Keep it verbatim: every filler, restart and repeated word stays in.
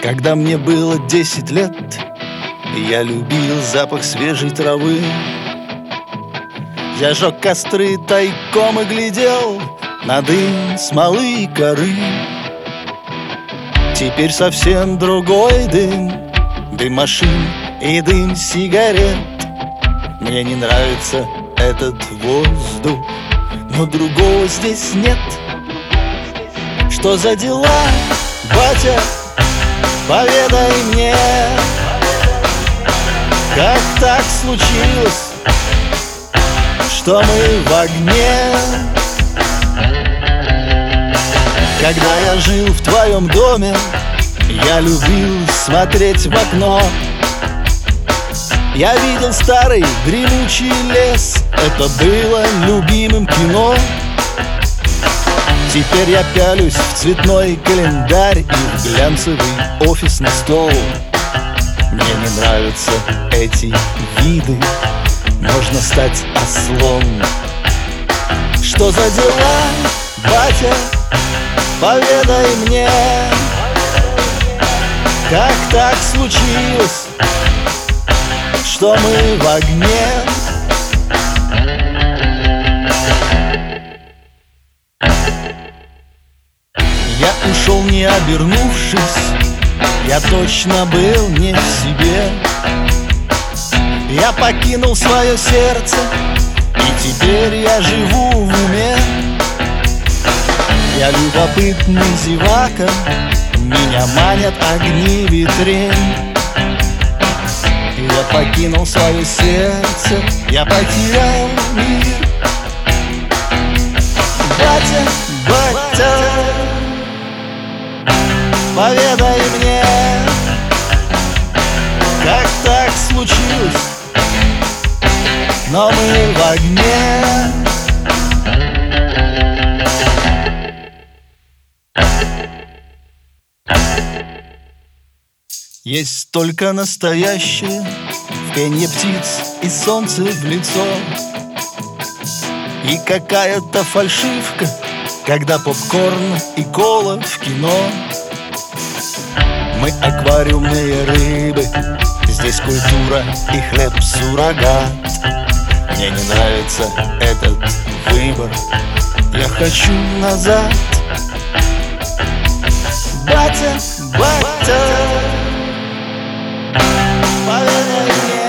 Когда мне было десять лет, я любил запах свежей травы. Я жег костры тайком и глядел на дым смолы и коры. Теперь совсем другой дым, дым машин и дым сигарет. Мне не нравится этот воздух, но другого здесь нет. Что за дела, батя, поведай мне, как так случилось, что мы в огне? Когда я жил в твоем доме, я любил смотреть в окно. Я видел старый дремучий лес, это было любимым кино. Теперь я пялюсь в цветной календарь и в глянцевый офисный стол. Мне не нравятся эти виды, можно стать ослом. Что за дела, батя, поведай мне, как так случилось, что мы в огне? Я ушел, не обернувшись, я точно был не в себе. Я покинул свое сердце, и теперь я живу в уме. Я любопытный зевака, меня манят огни витрин. Я покинул свое сердце, я потерял мир. Батя, батя, поведай мне, как так случилось, но мы в огне. Есть только настоящее, в пенье птиц и солнце в лицо. И какая-то фальшивка, когда попкорн и кола в кино. Мы аквариумные рыбы, здесь культура и хлеб суррогат. Мне не нравится этот выбор, я хочу назад. Батя, батя, поведай мне,